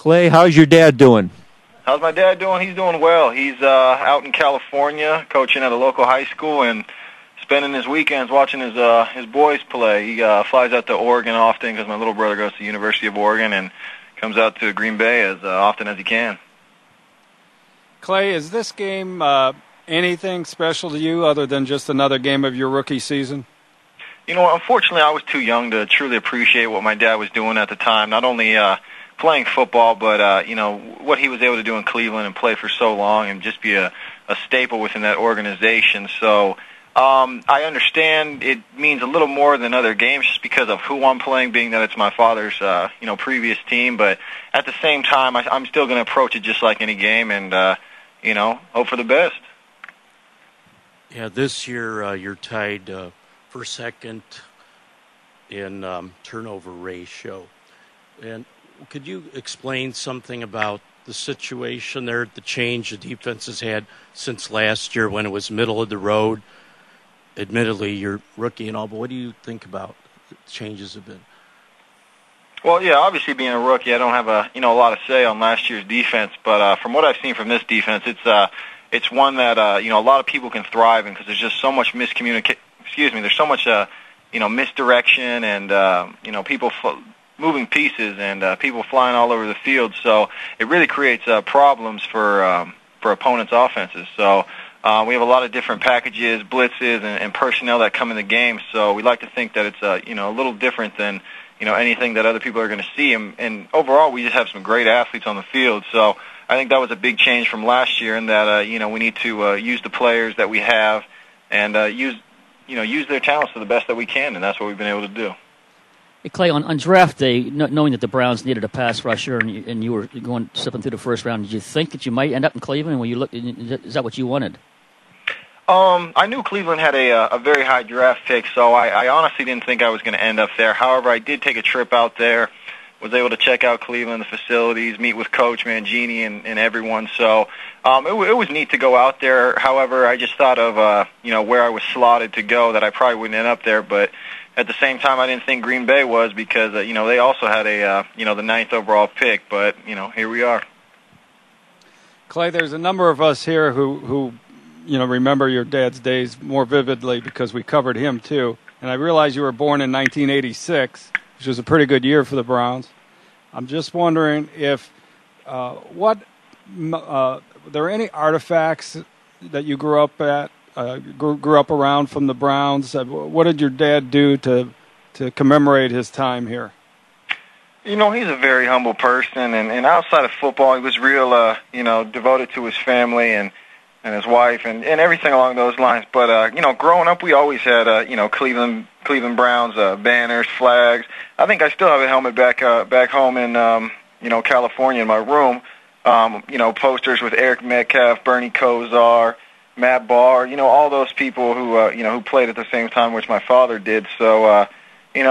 Clay, how's your dad doing? How's my dad doing? He's doing well. He's out in California coaching at a local high school and spending his weekends watching his boys play. He flies out to Oregon often because my little brother goes to the University of Oregon and comes out to Green Bay as often as he can. Clay, is this game anything special to you other than just another game of your rookie season? You know, unfortunately, I was too young to truly appreciate what my dad was doing at the time. Not only playing football, but you know what he was able to do in Cleveland and play for so long and just be a staple within that organization. So I understand it means a little more than other games just because of who I'm playing, being that it's my father's previous team. But at the same time, I'm still going to approach it just like any game and hope for the best. Yeah, this year you're tied for second in turnover ratio. And could you explain something about the situation there, the change the defense has had since last year when it was middle of the road? Admittedly, you're rookie and all, but what do you think about the changes have been? Well, yeah, obviously being a rookie, I don't have a lot of say on last year's defense. But from what I've seen from this defense, it's one that a lot of people can thrive in because there's just so much miscommunication. There's so much misdirection and people moving pieces and people flying all over the field. So it really creates problems for opponents' offenses. So we have a lot of different packages, blitzes, and personnel that come in the game. So we like to think that it's a little different than anything that other people are going to see. And overall, we just have some great athletes on the field. So I think that was a big change from last year in that we need to use the players that we have and use their talents to the best that we can, and that's what we've been able to do. Hey, Clay, on draft day, knowing that the Browns needed a pass rusher and you were slipping through the first round, did you think that you might end up in Cleveland? When you looked, is that what you wanted? I knew Cleveland had a very high draft pick, so I honestly didn't think I was going to end up there. However, I did take a trip out there, was able to check out Cleveland, the facilities, meet with Coach Mangini and everyone. So it was neat to go out there. However, I just thought of where I was slotted to go that I probably wouldn't end up there, but at the same time, I didn't think Green Bay was because, they also had the 9th overall pick. But, here we are. Clay, there's a number of us here who remember your dad's days more vividly because we covered him, too. And I realize you were born in 1986, which was a pretty good year for the Browns. I'm just wondering if there are any artifacts that you grew up around from the Browns? What did your dad do to commemorate his time here? He's a very humble person, and outside of football, he was real, devoted to his family and his wife and everything along those lines. But, growing up, we always had, Cleveland Browns banners, flags. I think I still have a helmet back home in, California in my room. Posters with Eric Metcalf, Bernie Kosar, Matt Barr, all those people who played at the same time, which my father did. So, it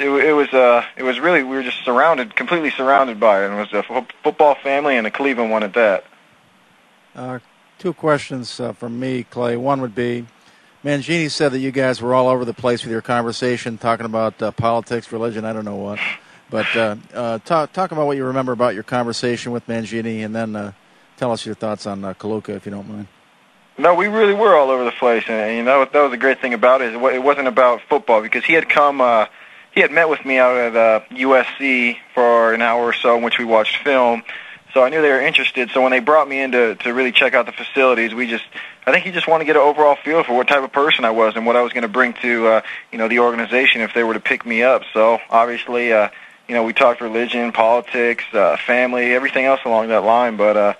was really, we were just completely surrounded by it. And it was a football family and a Cleveland one at that. Two questions from me, Clay. One would be, Mangini said that you guys were all over the place with your conversation, talking about politics, religion, I don't know what. But talk about what you remember about your conversation with Mangini, and then tell us your thoughts on Kaluka, if you don't mind. No, we really were all over the place, and that was a great thing about it. It wasn't about football because he had met with me out at USC for an hour or so in which we watched film. So I knew they were interested. So when they brought me in to really check out the facilities, I think he just wanted to get an overall feel for what type of person I was and what I was going to bring to the organization if they were to pick me up. So obviously, we talked religion, politics, family, everything else along that line, but.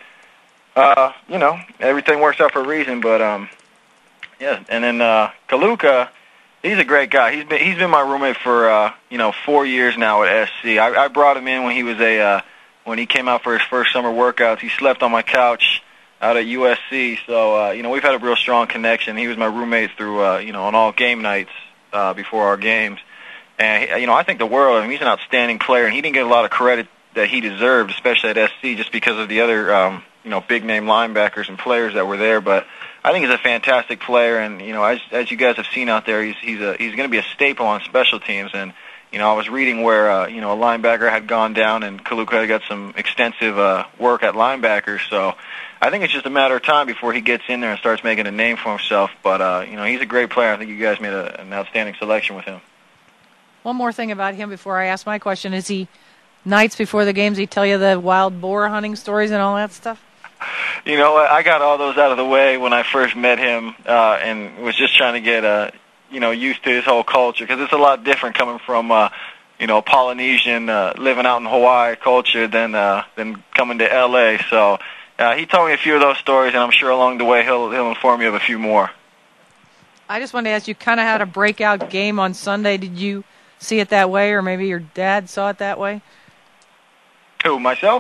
Everything works out for a reason, but yeah. And then Kaluka, he's a great guy. He's been my roommate for 4 years now at SC. I brought him in when he was when he came out for his first summer workouts. He slept on my couch out at USC. So we've had a real strong connection. He was my roommate through on all game nights before our games. And I think the world of him. He's an outstanding player, and he didn't get a lot of credit that he deserved, especially at SC, just because of the other big-name linebackers and players that were there. But I think he's a fantastic player, and as you guys have seen out there, he's going to be a staple on special teams. And I was reading where a linebacker had gone down, and Kaluka had got some extensive work at linebacker. So I think it's just a matter of time before he gets in there and starts making a name for himself. But he's a great player. I think you guys made an outstanding selection with him. One more thing about him before I ask my question: is he nights before the games? He tell you the wild boar hunting stories and all that stuff? You know what? I got all those out of the way when I first met him, and was just trying to get used to his whole culture, because it's a lot different coming from Polynesian living out in Hawaii culture than coming to L.A. So he told me a few of those stories, and I'm sure along the way he'll inform you of a few more. I just wanted to ask, you kind of had a breakout game on Sunday. Did you see it that way, or maybe your dad saw it that way? Who, myself?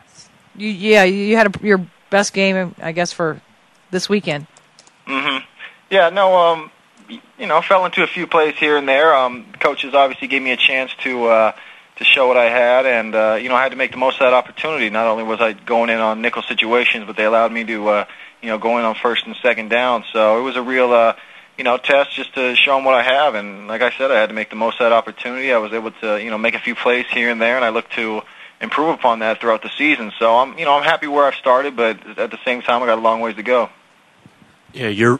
You had your best game, I guess, for this weekend. Mm-hmm. Yeah, no, fell into a few plays here and there. Coaches obviously gave me a chance to show what I had, and I had to make the most of that opportunity. Not only was I going in on nickel situations, but they allowed me to go in on first and second down. So it was a real test just to show them what I have. And like I said, I had to make the most of that opportunity. I was able to make a few plays here and there, and I look to improve upon that throughout the season. So I'm happy where I've started, but at the same time I got a long ways to go. Yeah, you're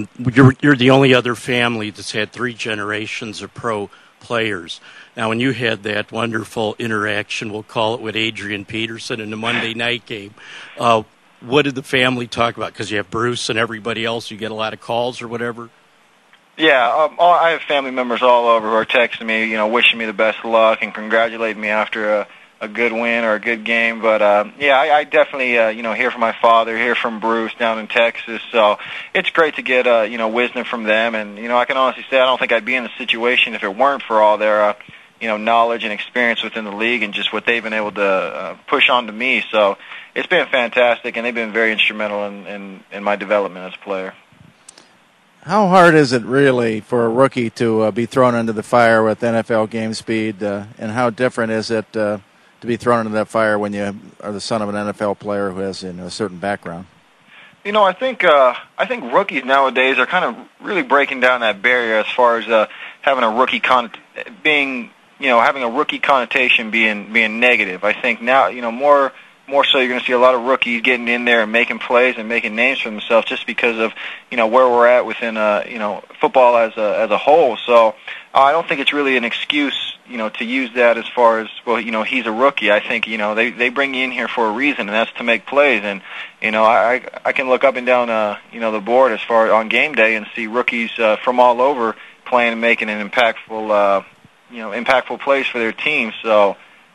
the only other family that's had 3 generations of pro players. Now, when you had that wonderful interaction, we'll call it, with Adrian Peterson in the Monday night game, what did the family talk about? Because you have Bruce and everybody else, you get a lot of calls or whatever. Yeah, I have family members all over who are texting me, wishing me the best of luck and congratulating me after a good win or a good game. But I definitely hear from my father, hear from Bruce down in Texas. So it's great to get wisdom from them. And I can honestly say I don't think I'd be in the situation if it weren't for all their knowledge and experience within the league and just what they've been able to push on to me. So it's been fantastic, and they've been very instrumental in my development as a player. How hard is it really for a rookie to be thrown into the fire with NFL game speed, and how different is it to be thrown into that fire when you are the son of an NFL player who has a certain background? I think rookies nowadays are kind of really breaking down that barrier as far as having a rookie having a rookie connotation being negative. I think now more so you're going to see a lot of rookies getting in there and making plays and making names for themselves just because of where we're at within football as a whole. So I don't think it's really an excuse to use that as far as, well, he's a rookie. I think they bring you in here for a reason, and that's to make plays. And I can look up and down the board as far on game day and see rookies from all over playing and making an impactful plays for their team. So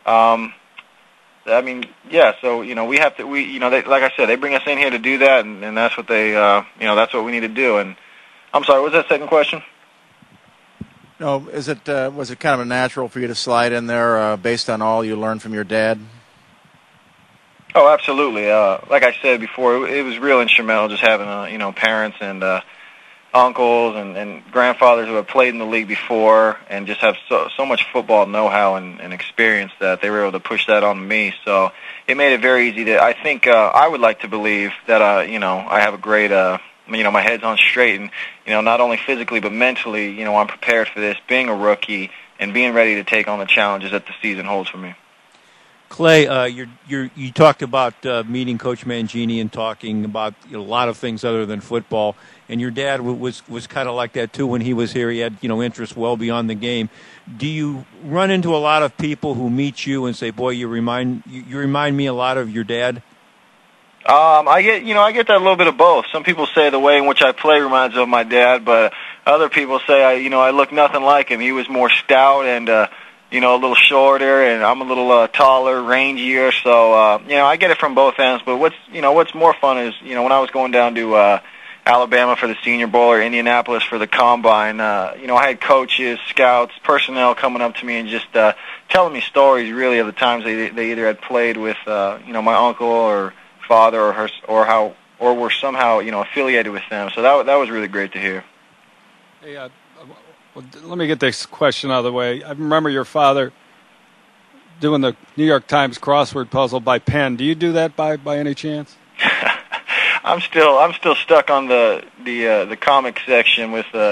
we have to, like I said, they bring us in here to do that, and that's what that's what we need to do. And I'm sorry, what was that second question? No, was it kind of a natural for you to slide in there based on all you learned from your dad? Oh, absolutely. Like I said before, it was real instrumental just having parents and uncles and grandfathers who have played in the league before and just have so much football know-how and experience that they were able to push that on me. So it made it very easy to, I think, I would like to believe that, I have a great, my head's on straight, and, not only physically but mentally, I'm prepared for this, being a rookie and being ready to take on the challenges that the season holds for me. Clay, you talked about meeting Coach Mangini and talking about a lot of things other than football, and your dad was kind of like that too when he was here. He had interest well beyond the game. Do you run into a lot of people who meet you and say, "Boy, you remind me a lot of your dad"? I get that a little bit of both. Some people say the way in which I play reminds me of my dad, but other people say I look nothing like him. He was more stout and a little shorter, and I'm a little taller, rangier. So I get it from both ends. But what's more fun is when I was going down to Alabama for the Senior Bowl or Indianapolis for the Combine, I had coaches, scouts, personnel coming up to me and just telling me stories really of the times they either had played with my uncle or father or were somehow affiliated with them. So that was really great to hear. Hey, let me get this question out of the way. I remember your father doing the New York Times crossword puzzle by pen. Do you do that by any chance? I'm still stuck on the comic section with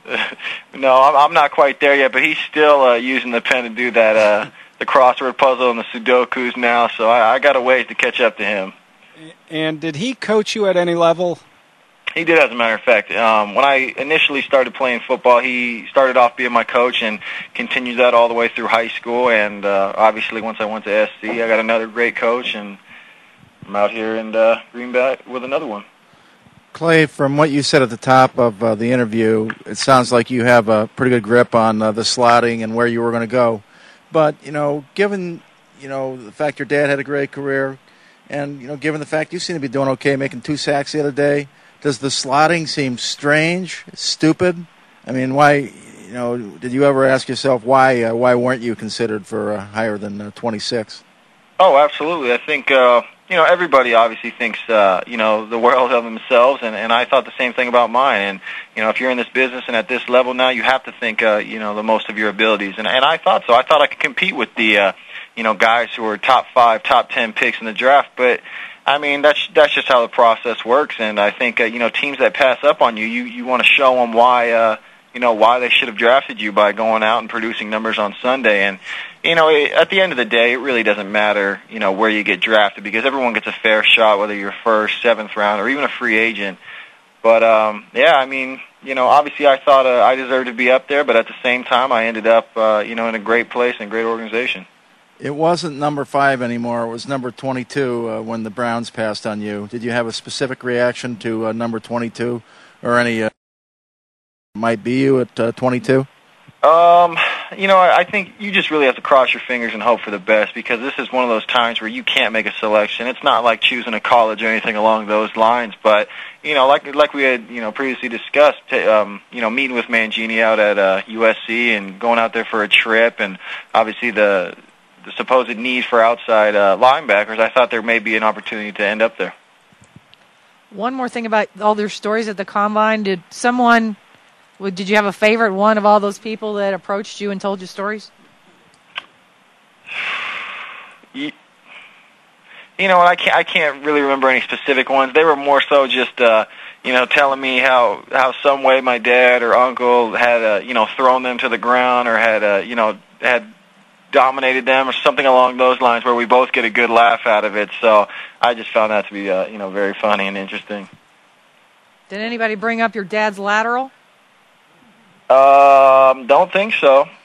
No, I'm not quite there yet, but he's still using the pen to do that the crossword puzzle and the Sudokus now, so I got a ways to catch up to him. And did he coach you at any level? He did, as a matter of fact. When I initially started playing football, he started off being my coach and continued that all the way through high school. And obviously, once I went to SC, I got another great coach, and I'm out here in Green Bay with another one. Clay, from what you said at the top of the interview, it sounds like you have a pretty good grip on the slotting and where you were going to go. But, given, the fact your dad had a great career and, given the fact you seem to be doing okay, making 2 sacks the other day, does the slotting seem strange, stupid? I mean, why, did you ever ask yourself why weren't you considered for higher than 26? Oh, absolutely. I think, everybody obviously thinks, the world of themselves, and I thought the same thing about mine. And, if you're in this business and at this level now, you have to think, the most of your abilities. And I thought so. I thought I could compete with the, guys who were top 5, top 10 picks in the draft. But, I mean, that's just how the process works. And I think, teams that pass up on you, you want to show them why, why they should have drafted you by going out and producing numbers on Sunday. And, at the end of the day, it really doesn't matter, where you get drafted, because everyone gets a fair shot, whether you're first, 7th round, or even a free agent. But, obviously I thought I deserved to be up there, but at the same time, I ended up, in a great place and a great organization. It wasn't number 5 anymore. It was number 22 when the Browns passed on you. Did you have a specific reaction to number 22 or any might be you at 22? I think you just really have to cross your fingers and hope for the best, because this is one of those times where you can't make a selection. It's not like choosing a college or anything along those lines, but, like we had, previously discussed, meeting with Mangini out at USC and going out there for a trip, and obviously the supposed need for outside linebackers, I thought there may be an opportunity to end up there. One more thing about all their stories at the Combine. Did you have a favorite one of all those people that approached you and told you stories? I can't really remember any specific ones. They were more so just, telling me how some way my dad or uncle had, thrown them to the ground, or had dominated them, or something along those lines, where we both get a good laugh out of it. So I just found that to be, very funny and interesting. Did anybody bring up your dad's lateral? Don't think so.